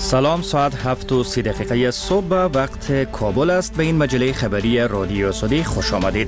سلام، ساعت 7:30 صبح وقت کابل است. به این مجله خبری رادیو سعودی خوش آمدید.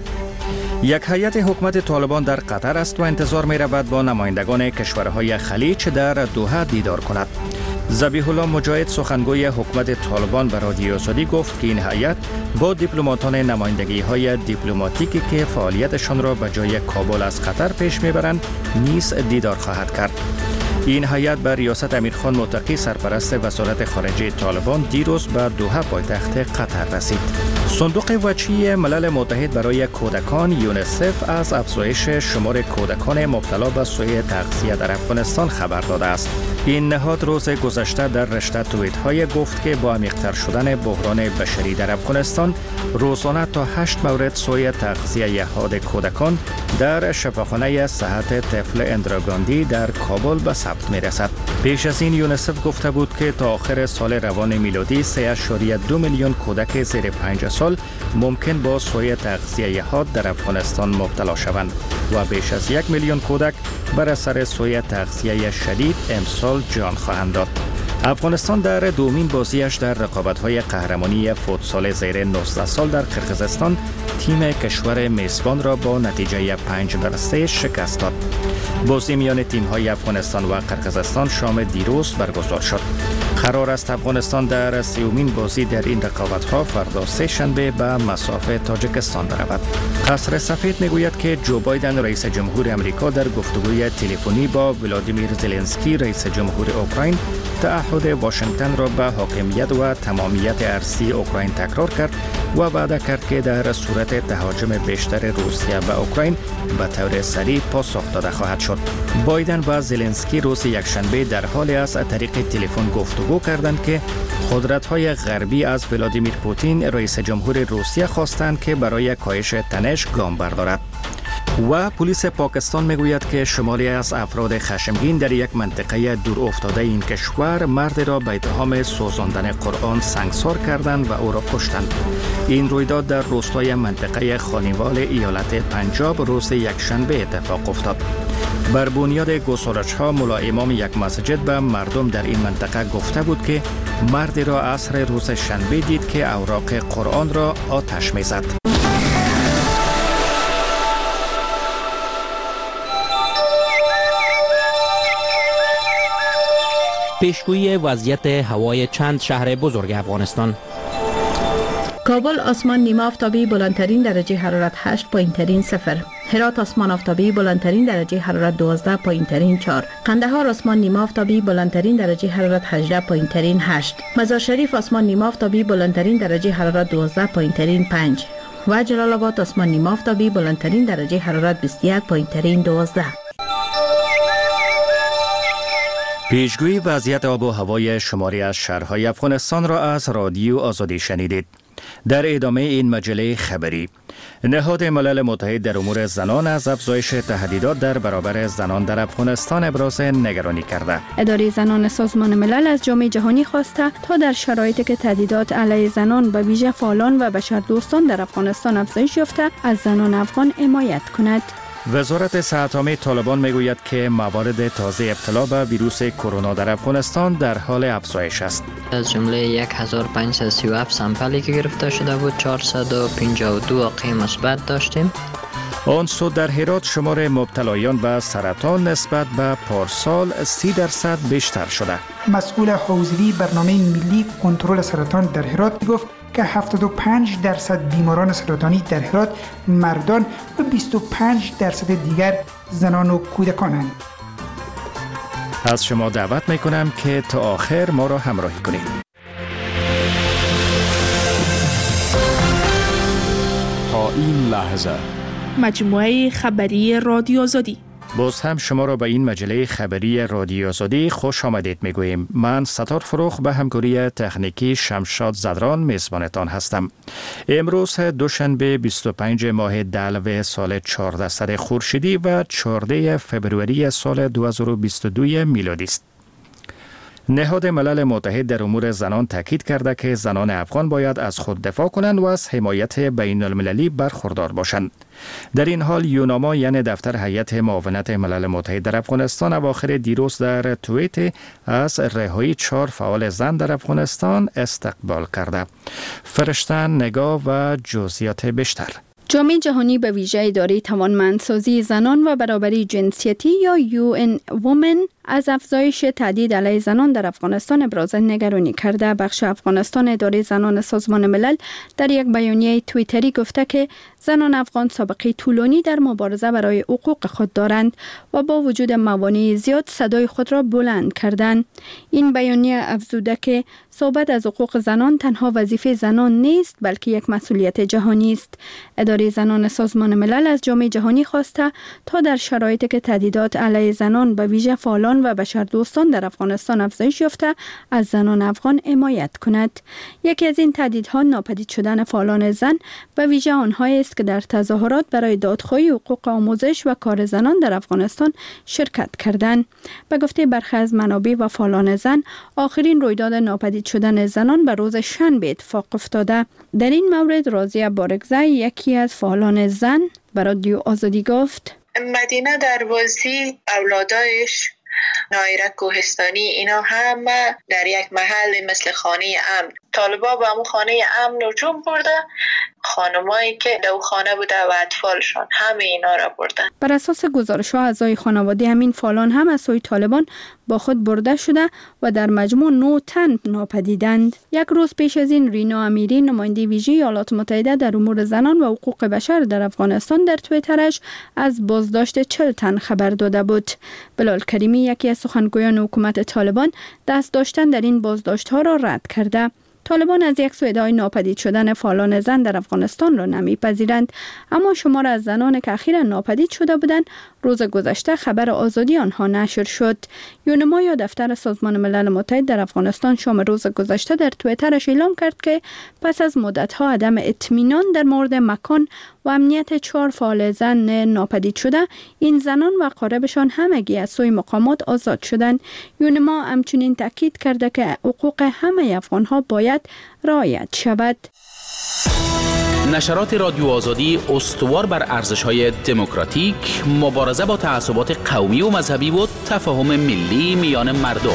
یک هیئت حکومت طالبان در قطر است و انتظار می رود با نمایندگان کشورهای خلیج در دوحه دیدار کند. ذبیح الله مجاهد سخنگوی حکومت طالبان به رادیو سعودی گفت که این هیئت با دیپلماتان نمایندگی های دیپلماتیکی که فعالیتشان را به جای کابل از قطر پیش میبرند نیز دیدار خواهد کرد. این هیئت به ریاست امیرخان متقی سرپرست وزارت خارجه طالبان دیروز به دوحه پایتخت قطر رسید. صندوق وجهی ملل متحد برای کودکان یونیسف از افزایش شمار کودکان مبتلا به سوء تغذیه در افغانستان خبر داده است. این نهاد روز گذشته در رشته توییت‌های گفت که با عمیق‌تر شدن بحران بشری در افغانستان روزانه تا 8 مورد سوء تغذیه حاد کودکان در شفاخانه صحت طفل اندراگاندی در کابل به ثبت می‌رسد. پیش از این یونیسف گفته بود که تا آخر سال روان میلادی 3.2 میلیون کودک زیر 5 سال ممکن با سوء تغذیه حاد در افغانستان مبتلا شوند و بیش از 1 میلیون کودک بر اثر سوء تغذیه شدید امسال جان خواهند داد. افغانستان در دومین بازیش در رقابت‌های قهرمانی فوتسال زیر 19 سال در قرقیزستان تیم کشور میزبان را با نتیجه 5-3 شکست داد. بازی میان تیم‌های افغانستان و قرقیزستان شام دیروز برگزار شد. قرار است افغانستان در 30مین بازی در این رقابت‌ها فردا سه شنبه به مصاف تاجیکستان برود. قصر سفید میگوید که جو بایدن رئیس جمهور امریکا در گفتگوی تلفنی با ولادیمیر زلنسکی رئیس جمهور اوکراین تعهد واشنگتن را به حاکمیت و تمامیت ارضی اوکراین تکرار کرد و وعده کرد که در صورت تهاجم بیشتر روسیه به اوکراین به طور سریع پاسخ داده خواهد شد. بایدن و زلنسکی روز یکشنبه در حالی از طریق تلفن گفتگو کردند که قدرت‌های غربی از ولادیمیر پوتین رئیس جمهور روسیه خواستند که برای کاهش تنش گام بردارد. و پلیس پاکستان میگوید که شماری از افراد خشمگین در یک منطقه دور افتاده این کشور مرد را به اتهام سوزاندن قرآن سنگسار کردند و او را کشتند. این رویداد در روستای منطقه خانیوال ایالت پنجاب روز یکشنبه اتفاق افتاد. بر بنیاد گزارش‌ها ملا امام یک مسجد به مردم در این منطقه گفته بود که مردی را عصر روز شنبه دید که اوراق قرآن را آتش می‌زد. پیشگویی وضعیت هوای چند شهر بزرگ افغانستان. کابل آسمان نیمه آفتابی بلندترین درجه حرارت 8 پایین‌ترین 0. هرات آسمان آفتابی بلندترین درجه حرارت 12 پایین‌ترین 4. قندهار آسمان نیمه آفتابی بلندترین درجه حرارت 18 پایین‌ترین 8. مزار شریف آسمان نیمه آفتابی بلندترین درجه حرارت 12 پایین‌ترین 5 و جلال آباد آسمان نیمه آفتابی بلندترین درجه حرارت 21 پایین‌ترین 12. پیشگویی وضعیت آب و هوای شماری از شهرهای افغانستان را از رادیو آزادی شنیدید. در ادامه این مجله خبری، نهاد ملل متحد در امور زنان از افزایش تهدیدات در برابر زنان در افغانستان ابراز نگرانی کرده. اداره زنان سازمان ملل از جامعه جهانی خواسته تا در شرایطی که تهدیدات علیه زنان به ویژه فعالان و بشردوستان در افغانستان افزایش یافته از زنان افغان حمایت کند. وزارت صحت عامه طالبان میگوید که موارد تازه ابتلا به ویروس کرونا در افغانستان در حال افزایش است. از جمله 1537 سامپلی که گرفته شده بود 452 واقعه مثبت داشتیم. آن سو در هرات شمار مبتلایان به سرطان نسبت به پارسال 30% بیشتر شده. مسئول حوزوی برنامه ملی کنترل سرطان در هرات گفت که 75% بیماران سرطانی در هرات مردان و 25% دیگر زنان و کودکانند. از شما دعوت میکنم که تا آخر ما را همراهی کنید. تا این لحظه مجموعه خبری رادیو آزادی. باز هم شما را به این مجله خبری رادیو آزادی خوش آمدید میگوییم. من ستار فروخ به همکاری تکنیکی شمشاد زدران میزبانتان هستم. امروز دوشنبه 25 ماه دلو سال 1400 خورشیدی و 14 فبروری سال 2022 میلادی است. نهاد ملل متحد در امور زنان تاکید کرده که زنان افغان باید از خود دفاع کنند و از حمایت بین المللی برخوردار باشند. در این حال یوناما یعنی دفتر هیئت معاونت ملل متحد در افغانستان اواخر دیروز در توییت از رهایی 4 فعال زن در افغانستان استقبال کرده. فرشتن نگاه و جزئیات بیشتر. جامعه جهانی به ویژه اداره توانمندسازی زنان و برابری جنسیتی یا UN Women از افزایش تهدید علیه زنان در افغانستان ابراز نگرانی کرده. بخش افغانستان اداره زنان سازمان ملل در یک بیانیه توییتری گفته که زنان افغان سابقه طولانی در مبارزه برای حقوق خود دارند و با وجود موانع زیاد صدای خود را بلند کردند. این بیانیه افزوده که صحبت از حقوق زنان تنها وظیفه زنان نیست بلکه یک مسئولیت جهانی است. اداره زنان سازمان ملل از جامعه جهانی خواسته تا در شرایطی که تهدیدات علیه زنان به ویژه فعالان و بشردوستان در افغانستان افزایش یافته از زنان افغان حمایت کند. یکی از این تهدیدها ناپدید شدن فعالان زن به ویژه آنهایی است که در تظاهرات برای دادخواهی حقوق آموزش و کار زنان در افغانستان شرکت کردند. به گفته برخی از منابع و فعالان زن، آخرین رویداد ناپدید شدن زنان به روز شنبه اتفاق افتاده. در این مورد راضیه بارگزی یکی از فعالان زن به رادیو آزادی گفت: مدینه دروازی، اولادایش، نایره کوهستانی، اینا همه در یک محل مثل خانه امن. طالبا به همون خانه امن هجوم برده، خانمایی که دو خانه بوده و اطفالشان، همه اینا را بردن. بر اساس گزارش‌ها اعضای خانواده همین فعالان هم از سوی طالبان با خود برده شده و در مجموع 9 تن ناپدیدند. یک روز پیش از این رینا امیری، نماینده ویژه ایالات متحده در امور زنان و حقوق بشر در افغانستان، در توییترش از بازداشت 40 تن خبر داده بود. بلال کریمی، یکی از سخنگویان حکومت طالبان، دست داشتن در این بازداشت‌ها را رد کرده. طالبان از یک سو ادعای ناپدید شدن فعالان زن در افغانستان را نمی‌پذیرند، اما شمار از زنان که اخیراً ناپدید شده بودند روز گذشته خبر آزادی آنها نشر شد. یونما یا دفتر سازمان ملل متحد در افغانستان شام روز گذشته در توییترش اعلام کرد که پس از مدت‌ها عدم اطمینان در مورد مکان و امنیت 4 فعال زن ناپدید شده، این زنان و اقاربشان همگی از سوی مقامات آزاد شدند. یونما همچنین تاکید کرده که حقوق همه افغان‌ها باید رعایت شود. نشرات رادیو آزادی استوار بر ارزش‌های دموکراتیک، مبارزه با تعصبات قومی و مذهبی و تفاهم ملی میان مردم.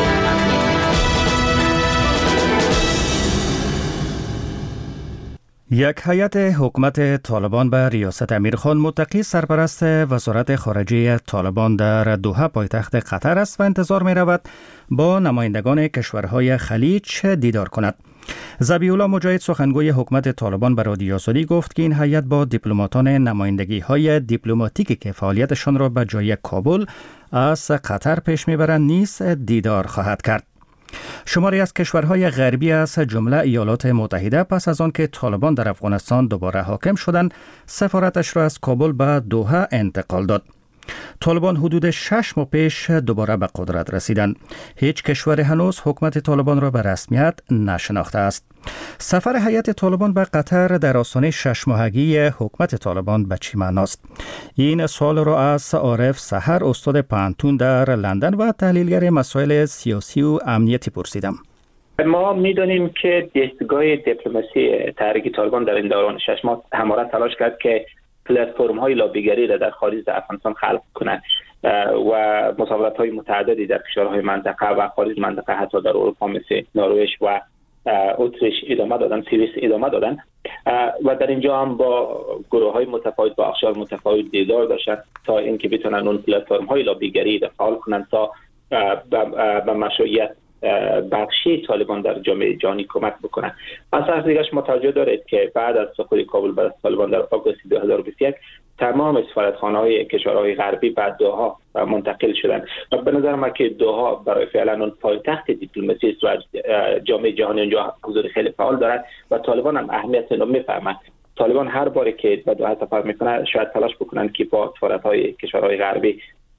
یک هیئت حکومت طالبان به ریاست امیرخان متقی سرپرست وزارت خارجه طالبان در دوحه پایتخت قطر است و انتظار می رود با نمایندگان کشورهای خلیج دیدار کند. ذبیح‌الله مجاهد، سخنگوی حکومت طالبان، به رادیو آزادی گفت که این هیئت با دیپلماتان نمایندگی‌های دیپلماتیکی که فعالیتشان را به جای کابل از قطر پیش می‌برند نیز دیدار خواهد کرد. شماری از کشورهای غربی از جمله ایالات متحده پس از آن که طالبان در افغانستان دوباره حاکم شدند، سفارتش را از کابل به دوحه انتقال داد. طالبان حدود 6 ماه پیش دوباره به قدرت رسیدند. هیچ کشور هنوز حکومت طالبان را به رسمیت نشناخته است. سفر هیئت طالبان به قطر در آستانه 6 ماهگی حکومت طالبان به چه معناست؟ این سوال را از عارف سحر، استاد پانتون در لندن و تحلیلگر مسائل سیاسی و امنیتی پرسیدم. ما میدونیم که دستگاه دیپلماسی تحریک طالبان در این دوران 6 ماه همواره تلاش کرد که پلتفرم های لابیگری را در خارج از افغانستان خلق کند و مسافرت های متعددی در کشورهای منطقه و خارج منطقه، حتی در اروپا مثل نروژ و اتریش ادامه دادن، سوئیس ادامه دادن و در اینجا هم با گروه های متفاوت، با اقشار متفاوت دیدار داشتن تا اینکه بتونن اون پلتفرم های لابیگری را فعال کنند تا به مشروعیت بخشی طالبان در جامعه جهانی کمک بکنن. از طرف دیگه متوجه دارید که بعد از سقوط کابل بر طالبان در آگوست 2021 تمام سفارتخانه‌های کشورهای غربی به دوحه منتقل شدند و به نظر من که دوحه برای فعلا اون پایتخت دیپلماسی است و جامعه جهانی اونجا حضور خیلی فعال دارد و طالبان هم اهمیت اینو میفهمند. طالبان هر باری که به دوحه سفر میکنه شاید تلاش بکنن که با سفارت‌های کشورهای غربی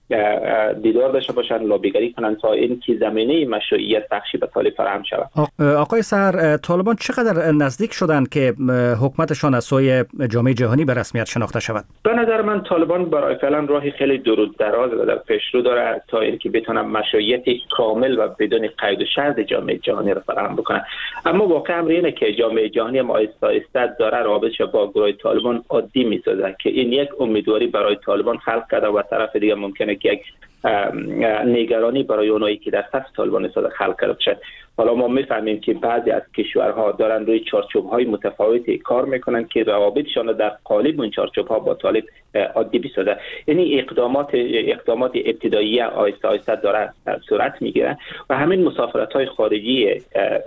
دیدار داشته باشن، لابیگری کنن تا این که زمینه مشروعیت بخشی به طالب فراهم شود. آقای سحر، طالبان چقدر نزدیک شدند که حکومتشان از سوی جامعه جهانی به رسمیت شناخته شود؟ به نظر من طالبان برای فعلا راهی خیلی دور و دراز و در پیشرو داره تا اینکه بتونه مشروعیت کامل و بدون قید و شرط جامعه جهانی را فراهم بکنه. اما واقع امر اینه که جامعه جهانی ما آهسته داره رابطش با گروه طالبان عادی می‌سازه که این یک امیدواری برای طالبان خلق کرده و طرف دیگه ممکنه که یک نگرانی برای اونایی که در صف طالبان استفاده خلق کرده بشه. حالا ما میفهمیم که بعضی از کشورها دارن روی چارچوب‌های متفاوتی کار میکنن که روابطشان در قالب اون چارچوب‌ها با طالب عادی بسازه. یعنی اقدامات ابتدایی آهسته داره صورت میگیره و همین مسافرت‌های خارجی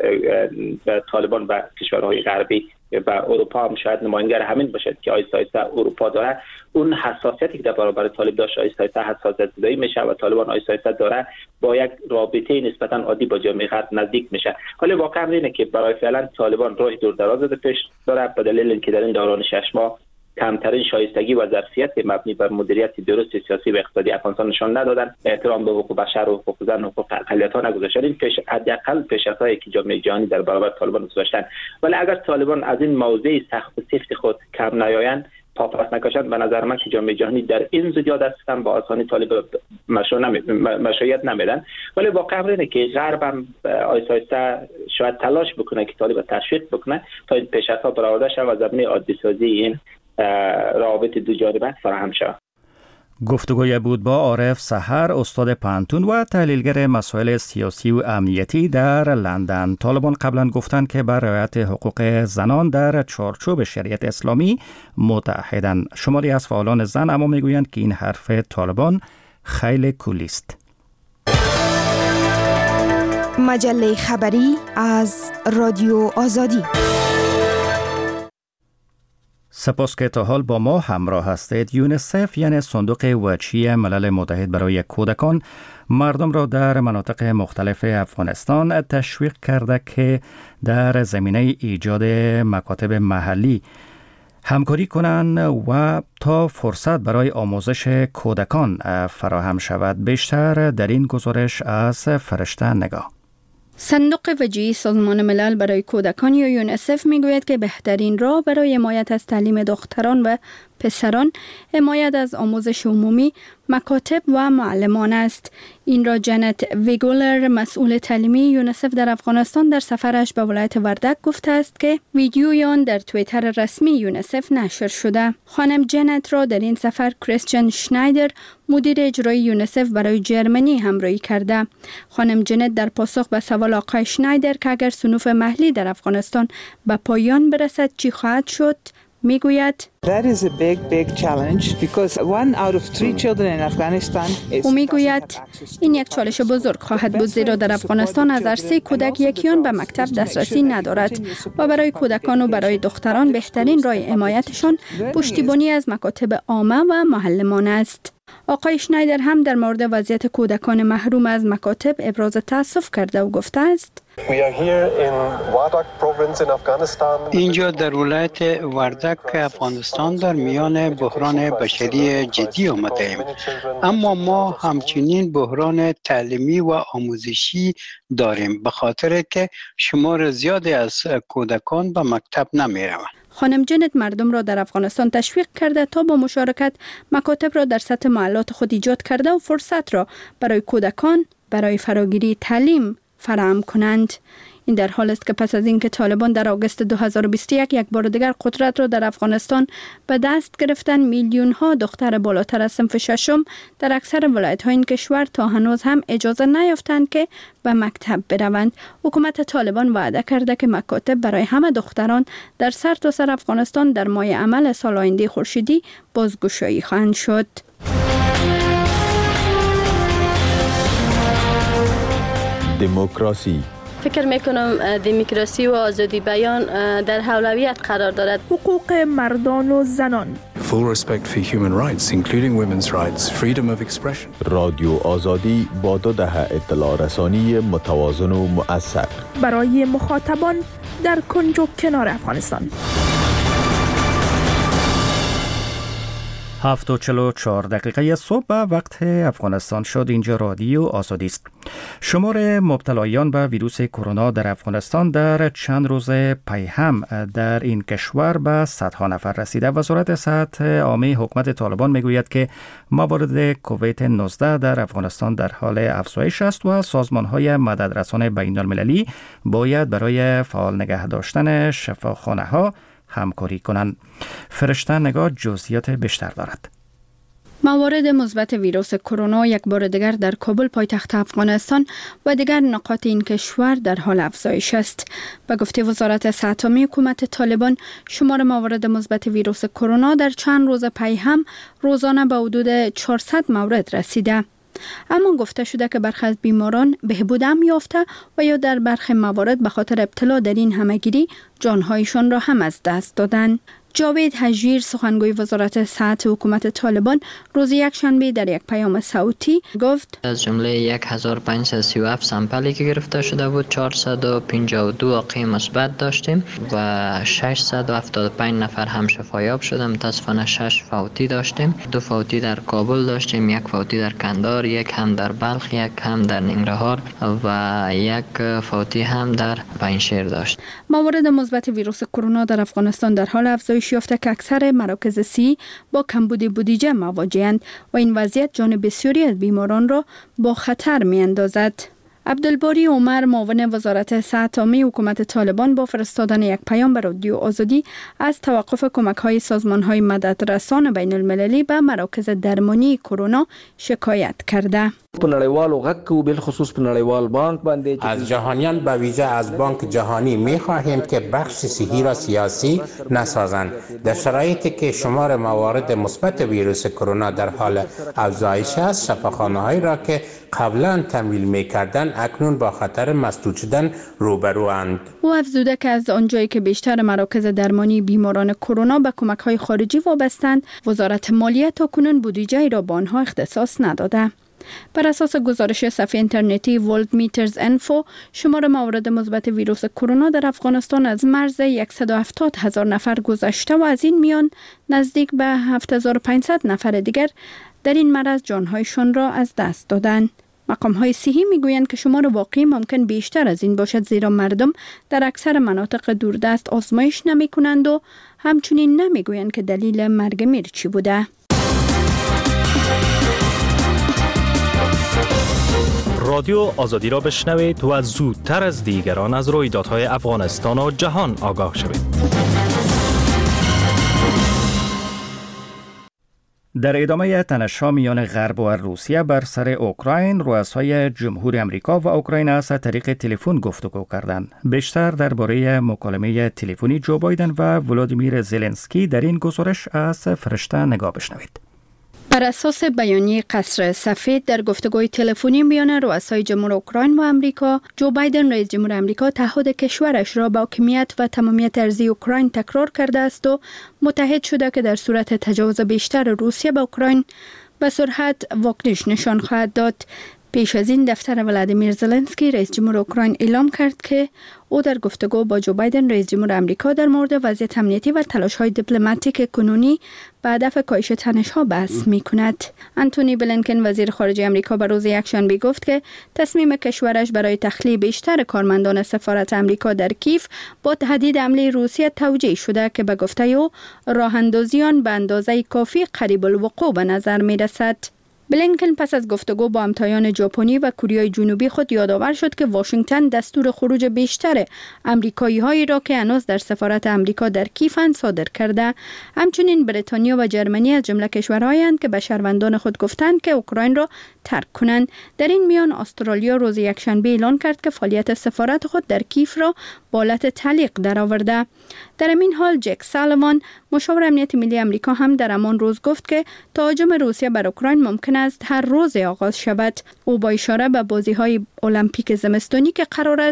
طالبان به کشورهای غربی و اروپا هم شاید نماینگر همین باشد که آهسته اروپا داره اون حساسیتی که در برابر طالب داشت آهسته حساسیت زدایی میشه و طالبان آهسته داره با یک رابطه نسبتا عادی با جامعه غرب نزدیک میشه. ولی واقعا اینه که برای فعلا طالبان راه دور دراز در پیش داره به دلیل اینکه در این دوران 6 ماه کمترین شایستگی و ظرفیت مبنی بر مدیریت درست سیاسی و اقتصادی افغانستان نشان ندادن، احترام به حقوق بشر و حقوق زن و حقوق اقلیت‌ها نگذاشتن. این حداقل پیشرفت‌هایی که جامعه جهانی در برابر طالبان گذاشتن. ولی اگر طالبان از این موضع سخت و سفت خود کم نیایند، پاپاس نکشند، به نظر من که جامعه جهانی در این زودیا دستم با آسانی طالب مشروعیت نمیدن. ولی واقعا اینه که غرب هم آهسته شاید تلاش بکنه که طالب تشویق بکنه تا این پیشرفت‌ها برآورده شود و زمینه عادی سازی این روابط دو جانبه فراهم شود. گفتگوی بود با عارف سحر، استاد پانتون و تحلیلگر مسائل سیاسی و امنیتی در لندن. طالبان قبلا گفتند که بر رعایت حقوق زنان در چارچوب شریعت اسلامی متعهدند. شماری از فعالان زن اما میگویند که این حرف طالبان خیلی کولی است. مجله خبری از رادیو آزادی. سپاس که تا حال با ما همراه هستید. یونیسف یعنی صندوق وجهی ملل متحد برای کودکان مردم را در مناطق مختلف افغانستان تشویق کرده که در زمینه ایجاد مکاتب محلی همکاری کنند و تا فرصت برای آموزش کودکان فراهم شود. بیشتر در این گزارش از فرشته نگاه. صندوق وجهی سازمان ملل برای کودکان یا یونیسف میگوید که بهترین راه برای حمایت از تعلیم دختران و پسران حمایت از آموزش عمومی، مکاتب و معلمان است. این را جنت ویگولر، مسئول تعلیمی یونیسف در افغانستان، در سفرش به ولایت وردک گفته است که ویدیوی آن در توییتر رسمی یونیسف نشر شده. خانم جنت را در این سفر کریستین شنایدر، مدیر اجرایی یونیسف برای جرمنی، همراهی کرده. خانم جنت در پاسخ به سوال آقای شنایدر که اگر صنوف محلی در افغانستان به پایان برسد چی خواهد شد، میگوید او میگوید این یک چالش بزرگ خواهد بود، زیرا در افغانستان از هر 3 کودک یکیان به مکتب دسترسی ندارد و برای کودکان و برای دختران بهترین راه حمایتشان پشتیبانی از مکاتب عامه و معلمان است. آقای شنایدر هم در مورد وضعیت کودکان محروم از مکاتب ابراز تأسف کرده و گفته است اینجا در ولایت وردک افغانستان در میان بحران بشری جدی آمده ایم، اما ما همچنین بحران تعلیمی و آموزشی داریم به خاطر که شمار زیادی از کودکان به مکتب نمی روند. خانم جنت مردم را در افغانستان تشویق کرده تا با مشارکت مکاتب را در سطح محلات خود ایجاد کرده و فرصت را برای کودکان برای فراگیری تعلیم فراهم کنند. این در حال است که پس از اینکه طالبان در آگوست 2021 یک بار دیگر قدرت را در افغانستان به دست گرفتن، میلیون ها دختر بالاتر از صنف ششم در اکثر ولایت های این کشور تا هنوز هم اجازه نیافتند که به مکتب بروند. حکومت طالبان وعده کرده که مکاتب برای همه دختران در سرتاسر افغانستان در ماه عمل سال آینده خورشیدی بازگشایی خواهند شد. دموکراسی. فکر میکنم دموکراسی و آزادی بیان در اولویت قرار دارد. حقوق مردان و زنان. Full respect for human rights, including women's rights, freedom of expression. رادیو آزادی با 2 دهه اطلاع رسانی متوازن و مؤثر برای مخاطبان در کنج و کنار افغانستان. 7:44 صبح به وقت افغانستان شد. اینجا رادیو آزادی است. شمار مبتلایان به ویروس کرونا در افغانستان در چند روز پی هم در این کشور به صدها نفر رسیده. وزارت صحت عامه حکومت طالبان میگوید که موارد کووید 19 در افغانستان در حال افزایش است و سازمان‌های مددرسان بین‌المللی باید برای فعال نگه داشتن شفاخانه‌ها همکاری کنند. فرشته نگاه جزئیات بیشتر دارد. موارد مثبت ویروس کرونا یک بار دیگر در کابل پایتخت افغانستان و دیگر نقاط این کشور در حال افزایش است. به گفته وزارت صحت عامه حکومت طالبان، شمار موارد مثبت ویروس کرونا در چند روز پی هم روزانه به حدود 400 مورد رسیده. اما گفته شده که برخی از بیماران بهبود هم یافته و یا در برخی موارد به خاطر ابتلا در این همهگیری جانهایشان را هم از دست دادند. جاوید هجیر، سخنگوی وزارت صحت حکومت طالبان، روز یکشنبه در یک پیام صوتی گفت از جمله 1537 سامپلی که گرفته شده بود 452 واقعه مثبت داشتیم و 675 نفر هم شفایاب شده. متاسفانه 6 فوتی داشتیم. 2 فوتی در کابل داشتیم، 1 فوتی در کندهار، 1 هم در بلخ، 1 هم در ننگرهار و 1 فوتی هم در پنجشیر داشت. موارد مثبت ویروس کرونا در افغانستان در حال افزایش یافته که اکثر مراکز صحی با کمبود بودجه مواجه‌اند و این وضعیت جان بسیاری از بیماران را با خطر می‌اندازد. عبدالباری عمر، معاون وزارت صحت عامه حکومت طالبان، با فرستادن یک پیام به رادیو آزادی از توقف کمک‌های سازمان‌های مددرسان بین‌المللی به مراکز درمانی کرونا شکایت کرده. از جهانیان به ویژه از بانک جهانی می خواهیم که بخش صحی را سیاسی نسازند. در شرایطی که شمار موارد مثبت ویروس کرونا در حال افزایش است، شفاخانه‌هایی را که قبلا تمویل می‌کردند اکنون با خطر مسدود شدن روبروند. او افزوده که از آنجایی که بیشتر مراکز درمانی بیماران کرونا به کمک‌های خارجی وابستند، وزارت مالیه تاکنون بودجه‌ای را به آنها اختصاص نداده. بر اساس گزارش صفحه اینترنتی ورلد میترز انفو، شمار موارد مثبت ویروس کرونا در افغانستان از مرز 170,000 نفر گذشته و از این میان نزدیک به 7500 نفر دیگر در این مرض جانهایشان را از دست دادند. مقام‌های صحی میگویند که شمار واقعی ممکن بیشتر از این باشد، زیرا مردم در اکثر مناطق دوردست آزمایش نمی‌کنند و همچنین نمیگویند که دلیل مرگ میر چی بوده. رادیو آزادی را بشنوید و زودتر از دیگران از رویدادهای افغانستان و جهان آگاه شوید. در ادامه تنش‌ها میان غرب و روسیه بر سر اوکراین، رؤسای جمهوری آمریکا و اوکراین از طریق تلفن گفتگو کردند. بیشتر درباره مکالمه تلفنی جو بایدن و ولادیمیر زلنسکی در این گزارش از فرشته نگاه بشنوید. بر اساس بیانیه قصر سفید، در گفتگوی تلفنی میان رؤسای جمهور اوکراین و آمریکا، جو بایدن رئیس جمهور آمریکا تعهد کشورش را با حاکمیت و تمامیت ارضی اوکراین تکرار کرده است و متحد شده که در صورت تجاوز بیشتر روسیه به اوکراین به سرعت واکنش نشان خواهد داد. پیش از این دفتر ولادیمیر زلنسکی رئیس جمهور اوکراین اعلام کرد که او در گفتگو با جو بایدن رئیس جمهور آمریکا در مورد وضعیت امنیتی و تلاش‌های دیپلماتیک کنونی به هدف کاهش تنش‌ها بحث می‌کند. آنتونی بلینکن وزیر خارجه آمریکا به روز یکشنبه گفت که تصمیم کشورش برای تخلیه بیشتر کارمندان سفارت آمریکا در کیف با تهدید حمله روسیه توجیه شده که به گفته او راه‌اندازی آن به اندازه کافی قریب الوقوع به نظر می‌رسد. بلینکن پس از گفتگو با همتایان ژاپنی و کره جنوبی خود یادآور شد که واشنگتن دستور خروج بیشتر آمریکایی‌هایی را که هنوز در سفارت آمریکا در کیفند صادر کرده. همچنین بریتانیا و جرمنی از جمله کشورهایند که به شهروندان خود گفتند که اوکراین را ترک کنند. در این میان استرالیا روز یکشنبه اعلان کرد که فعالیت سفارت خود در کیف را به حالت تعلیق درآورده. در این حال جک سالیوان، مشاور امنیت ملی آمریکا، هم در همان روز گفت که تهاجم روسیه بر اوکراین ممکن است هر روز آغاز شود. او با اشاره به بازی‌های المپیک زمستانی که قرار است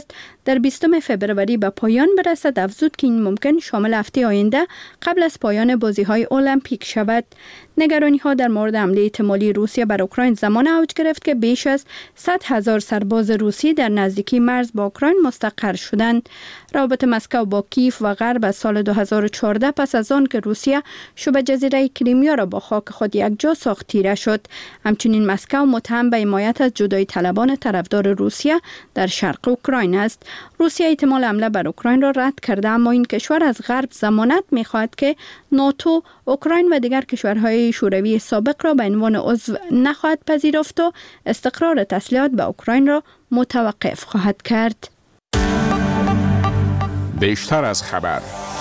در 20 فبروری به پایان برسد. افزود که این ممکن شامل هفته آینده قبل از پایان بازی‌های المپیک شود. نگرانی‌ها در مورد حمله احتمالی روسیه بر اوکراین زمان اوج گرفت که بیش از 100,000 سرباز روسی در نزدیکی مرز با اوکراین مستقر شدند. روابط مسکو با کیف و غرب از سال 2014 پس از آن که روسیه شبه جزیره کریمیا را با خاک خود یکجا ساخت تیره شد. همچنین مسکو متهم به حمایت از جدایی طلبان طرفدار روسیه در شرق اوکراین است. روسیه احتمال حمله بر اوکراین را رد کرده، اما این کشور از غرب ضمانت می‌خواهد که ناتو اوکراین و دیگر کشورهای شوروی سابق را به عنوان عضو نخواهد پذیرفت و استقرار تسلیحات به اوکراین را متوقف خواهد کرد. بیشتر از خبر.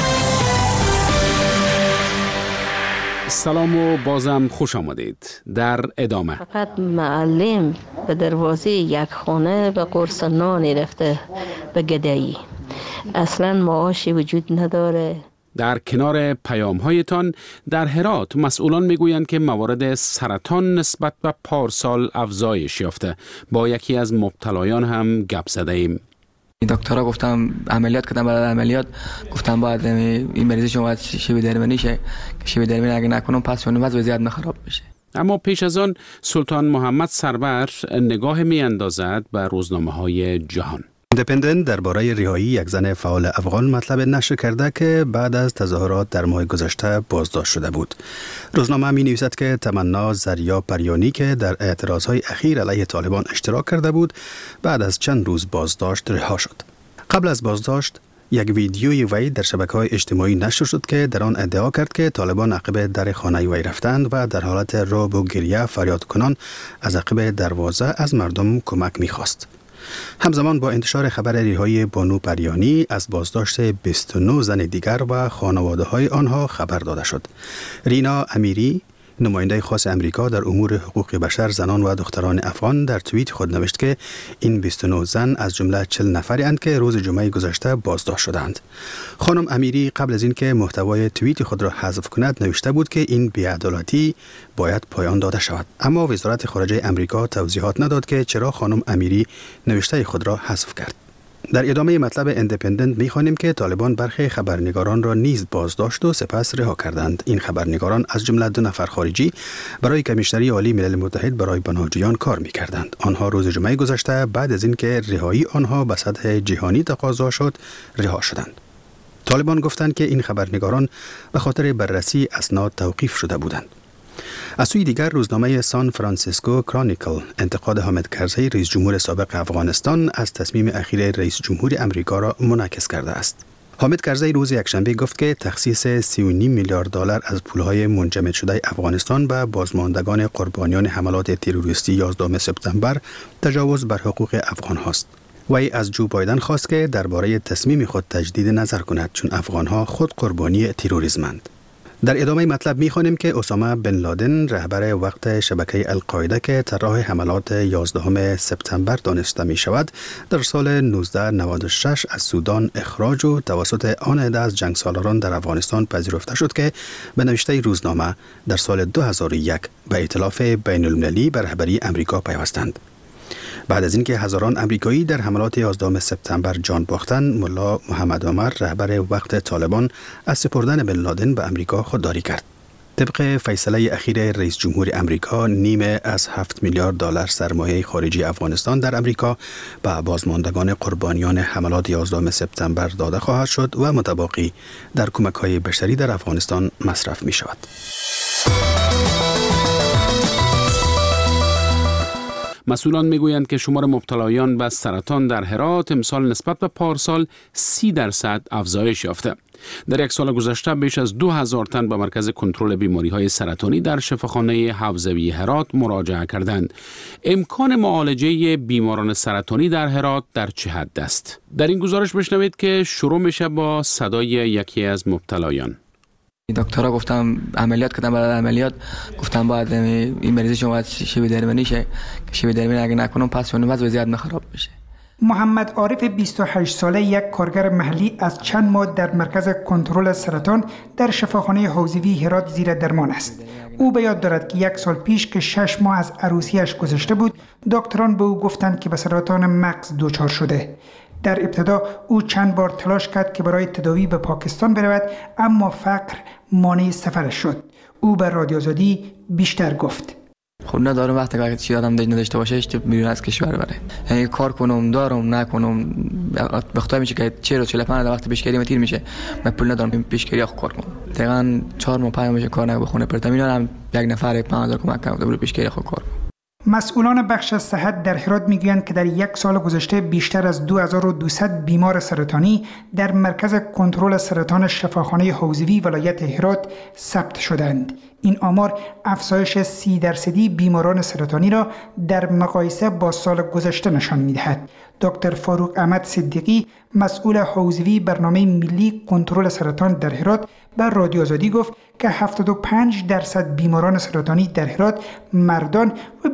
سلام و بازم خوش آمدید. در ادامه فقط معلم به دروازه یک خانه به قرص نانی رفته به گدایی، اصلا معاشی وجود نداره. در کنار پیام‌هایتان در هرات مسئولان میگویند که موارد سرطان نسبت به پارسال افزایش یافته. با یکی از مبتلایان هم گپ زده ایم. دکترها گفتم عملیات کردم، بعد عملیات گفتم باید این مریض شما باید شیوه درمانی شه که شیوه درمانی اگه نکنم پس وضع زیاد خراب بشه. اما پیش از آن سلطان محمد سرور نگاه می‌اندازد به روزنامه‌های جهان. ایندیپندنت درباره رهایی یک زن فعال افغان مطلب نشر کرده که بعد از تظاهرات در ماه گذشته بازداشت شده بود. روزنامه می‌نویسد که تمنا زریا پریانی که در اعتراضهای اخیر علیه طالبان اشتراک کرده بود، بعد از چند روز بازداشت رها شد. قبل از بازداشت یک ویدیوی وی در شبکه‌های اجتماعی نشر شد که در آن ادعا کرد که طالبان عقب در خانه وی رفتند و در حالت رعب و گریه فریاد کنان از عقب دروازه از مردم کمک می‌خواست. همزمان با انتشار خبر رهایی بانو پریانی از بازداشت 29 زن دیگر و خانواده‌های آنها خبر داده شد. رینا امیری، نماینده خاص امریکا در امور حقوق بشر زنان و دختران افغان، در توییت خود نوشت که این 29 زن از جمله 40 نفری اند که روز جمعه گذشته بازداشت شدند. خانم امیری قبل از اینکه محتوای توییت خود را حذف کند نوشته بود که این بی‌عدالتی باید پایان داده شود، اما وزارت خارجه امریکا توضیحات نداد که چرا خانم امیری نوشته خود را حذف کرد. در ادامه مطلب ایندیپندنت می‌خوانیم که طالبان برخی خبرنگاران را نیز بازداشت و سپس رها کردند. این خبرنگاران از جمله 2 نفر خارجی برای کمیشنری عالی ملل متحد برای پناهجویان کار می‌کردند. آنها روز جمعه گذشته بعد از اینکه رهایی آنها به سطح جهانی تقاضا شد، رها شدند. طالبان گفتند که این خبرنگاران به خاطر بررسی اسناد توقیف شده بودند. از سوی دیگر روزنامه سان فرانسیسکو کرونیکل انتقاد حامد کرزی رئیس جمهور سابق افغانستان از تصمیم اخیر رئیس جمهور امریکا را منعکس کرده است. حامد کرزی روز یکشنبه گفت که تخصیص 3.5 میلیارد دلار از پولهای منجمد شده افغانستان به بازماندگان قربانیان حملات تروریستی 11 سپتامبر تجاوز بر حقوق افغان هاست. وی از جو بایدن خواست که درباره تصمیم خود تجدید نظر کند، چون افغانها خود قربانی تروریسمند. در ادامه مطلب می‌خوانیم که اسامه بن لادن رهبر وقت شبکه القاعده که طراح حملات 11 سپتامبر دانسته می شود، در سال 1996 از سودان اخراج و توسط آن عده از جنگسالاران در افغانستان پذیرفته شد که به نوشته روزنامه در سال 2001 به ائتلاف بین المللی به رهبری امریکا پیوستند. بعد از اینکه هزاران امریکایی در حملات 11 سپتامبر جان باختند، ملا محمد عمر رهبر وقت طالبان از سپردن بن لادن به امریکا خودداری کرد. طبق فیصله اخیر رئیس جمهور امریکا، نیمه از 7 میلیارد دلار سرمایه خارجی افغانستان در امریکا به بازماندگان قربانیان حملات 11 سپتامبر داده خواهد شد و متباقی در کمک‌های بشری در افغانستان مصرف می شود. مسئولان میگویند که شمار مبتلایان به سرطان در هرات امسال نسبت به پارسال 30% افزایش یافته. در یک سال گذشته بیش از 2000 تن به مرکز کنترل بیماری‌های سرطانی در شفاخانه حوزوی هرات مراجعه کردند. امکان معالجه بیماران سرطانی در هرات در چه حد است؟ در این گزارش بشنوید که شروع میشه با صدای یکی از مبتلایان. دکترها گفتم عملیات کردم، بعد عملیات گفتم باید این مریض شما باید شیوه درمانی شه که شیوه درمانی اگه نکنم پس وضع زیاد خراب بشه. محمد عارف 28 ساله یک کارگر محلی از چند ماه در مرکز کنترل سرطان در شفاخانه حوزوی هرات زیر درمان است. او به یاد دارد که 1 سال پیش که 6 ماه از عروسیش گذشته بود، دکتران به او گفتند که به سرطان مغز دچار شده. در ابتدا او چند بار تلاش کرد که برای تداوی به پاکستان برود، اما فقر مانع سفرش شد. او به رادیو آزادی بیشتر گفت. خب ندارم وقتی که چیزی آدم نداشته باشه که بیرون از کشور بره، یعنی کار کنم دارم نکنم بخاطر میشه که 45 وقت پیشگیری تیر میشه، من پول ندارم پیشگیری آخو کار کنم. دقیقاً 4 ماه 5 میشه کار نبخونه پرتامین هم یک نفر 5000 کمک کرده برای پیشگیری آخو کار. مسئولان بخش صحت در هرات میگویند که در یک سال گذشته بیشتر از 2200 بیمار سرطانی در مرکز کنترل سرطان شفاخانه حوضوی ولایت هرات ثبت شدند. این آمار افزایش 30% بیماران سرطانی را در مقایسه با سال گذشته نشان می‌دهد. دکتر فاروق احمد صدیقی مسئول حوضوی برنامه ملی کنترل سرطان در هرات بر رادیو آزادی گفت که 75% بیماران سرطانی در هرات مردان و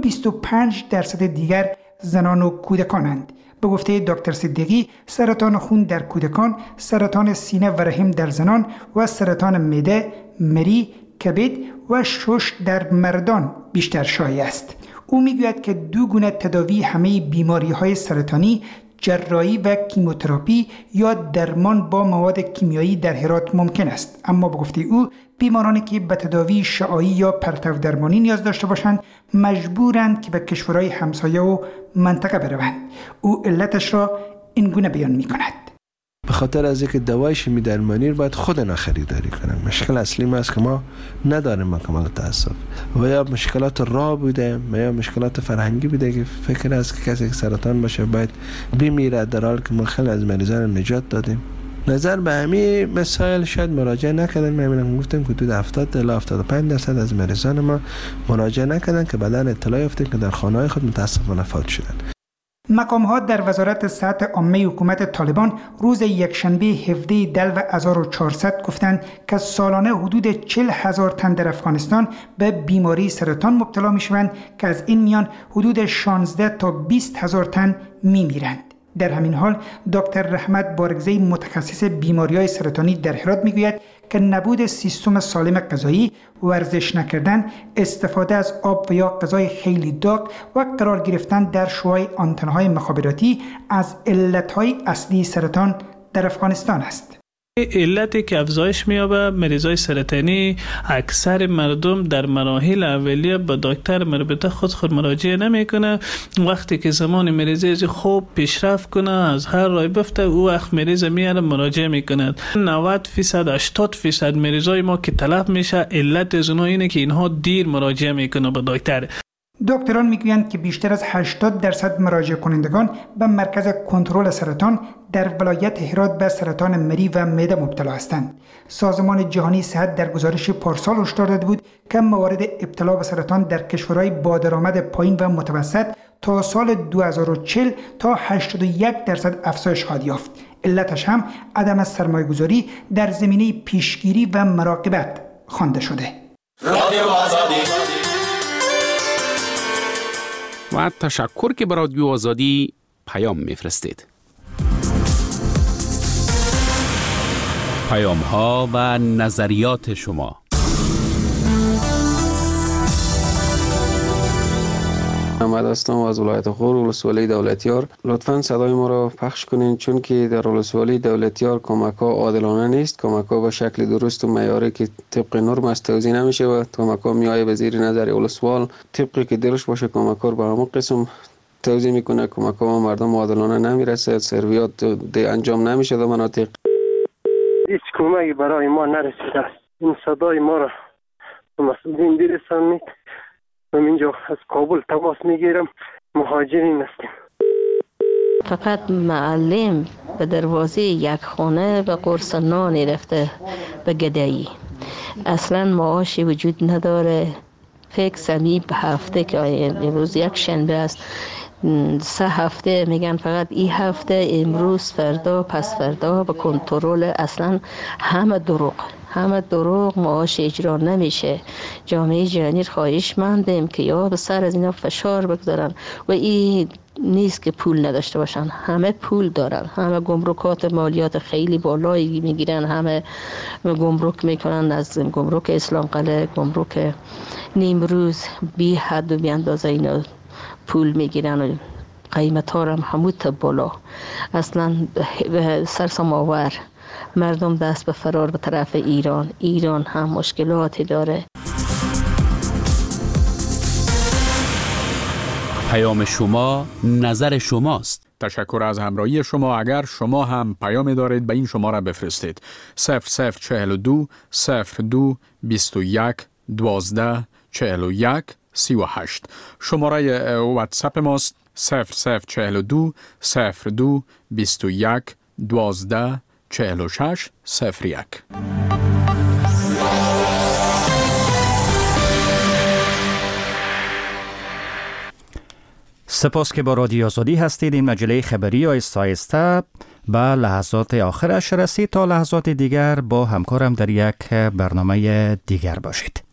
25% دیگر زنان و کودکانند. به گفته دکتر صدیقی، سرطان خون در کودکان، سرطان سینه و رحم در زنان و سرطان معده، مری، کبد و شش در مردان بیشتر شایع است. او میگوید که 2 گونه تداوی همه بیماری‌های سرطانی، جراحی و کیموتراپی یا درمان با مواد کیمیایی در هرات ممکن است، اما به گفته او بیمارانی که به تداوی شعاعی یا پرتو درمانی نیاز داشته باشند مجبورند که به کشورهای همسایه و منطقه بروند. او علتش را این گونه بیان می‌کند: به خاطر از اینکه دوای شیمی درمانی رو باید خودنا خریداری کنن. مشکل اصلی ما است که ما نداریم کاملا تاسف، و یا مشکلات راه بوده و یا مشکلات فرهنگی بوده که فکر است که کسی که سرطان باشه باید بمیره، در حالی که ما خیلی از مریضان نجات دادیم. نظر به همین مسائل شاید مراجعه نکردن. ما گفتیم که حدود 70 تا 75% از مریضان ما مراجعه نکردن که بعداً اطلاع یافتیم که در خانه‌های خود متاسفانه فوت شدن. مقام‌ها در وزارت صحت عامه حکومت طالبان روز یکشنبه 17 دلو 1400 گفتند که سالانه حدود 40,000 تن در افغانستان به بیماری سرطان مبتلا می‌شوند که از این میان حدود 16 تا 20,000 تن می‌میرند. در همین حال دکتر رحمت بارگزی متخصص بیماری‌های سرطانی در هرات میگوید که نبود سیستم سالم غذایی، ورزش نکردن، استفاده از آب و یا غذای خیلی داغ و قرار گرفتن در شعاع آنتن‌های مخابراتی از علت‌های اصلی سرطان در افغانستان است. علتی که افزایش می‌یابه مریضای سرطانی، اکثر مردم در مراحل اولیه به دکتر مربوطه خود مراجعه نمیکنه. وقتی که زمان مریضی خوب پیشرفت کنه، از هر راه بفته، او وقت مریض میاره مراجعه میکنه. 90% 80% مریضای ما که تلف میشه، علت از اونها اینه که اینها دیر مراجعه میکنه به دکتر. دکتران میگویند که بیشتر از 80% مراجعه کنندگان به مرکز کنترل سرطان در ولایت هرات به سرطان مری و معده مبتلا هستند. سازمان جهانی صحت در گزارش پارسال هشدار داده بود که موارد ابتلا به سرطان در کشورهای با درآمد پایین و متوسط تا سال 2040 تا 81% افزایش خواهد یافت. علتش هم عدم سرمایه‌گذاری در زمینه پیشگیری و مراقبت خوانده شده. رادیو آزادی و تشکر که به رادیو آزادی پیام میفرستید. پیام ها و نظریات شما. محمد هستم از ولایت غور، ولسوالی دولتیار. لطفاً صدای ما را پخش کنین، چون که در ولسوالی دولتیار کمک‌ها عادلانه نیست. کمک‌ها به شکل درست و معیاری که طبق نرم است توزیع نمیشه و کمک‌ها میآید به زیر نظر ولسوال طبقی که دلش باشه کمک‌ها رو به همون قسم توزیع میکنه. کمک‌ها به مردم عادلانه نمیرسه، سرویات انجام نمیشه در مناطق. هیچ کمکی برای ما نرسیده است. این صدای ما را به مسئولین برسانید. من اینجا از کابل تماس میگیرم، مهاجرین هستیم. فقط معلم به دروازه یک خانه به قرص نانی رفته به گدایی. اصلا معاشی وجود نداره. فکر به هفته که امروز یک شنبه است، 3 هفته میگن فقط این هفته، امروز، فردا، پس فردا به کنترل. اصلا همه دروغ، معاش اجرا نمیشه. جامعه جهانی خواهش مندیم که یا به سر از اینا فشار بگذارن و این نیست که پول نداشته باشن. همه پول دارن، همه گمرکات مالیات خیلی بالایی میگیرن، همه گمرک میکنن، از گمرک اسلام قلعه، گمرک نیمروز، بی حد و بی اندازه اینا پول میگیرن و قیمت ها هم همود بالا، اصلا سرسام آور. مردم دست به فرار به طرف ایران هم مشکلاتی داره. پیام شما نظر شماست. تشکر از همراهی شما. اگر شما هم پیام دارید به این شماره بفرستید 0042 02 21 12 41 38. شماره واتساپ ماست 0042 02 21 12 46 01. سپاس که با رادیو آزادی هستید. این مجله خبری آهسته به لحظات آخرش رسید. تا لحظات دیگر با همکارم در یک برنامه دیگر باشید.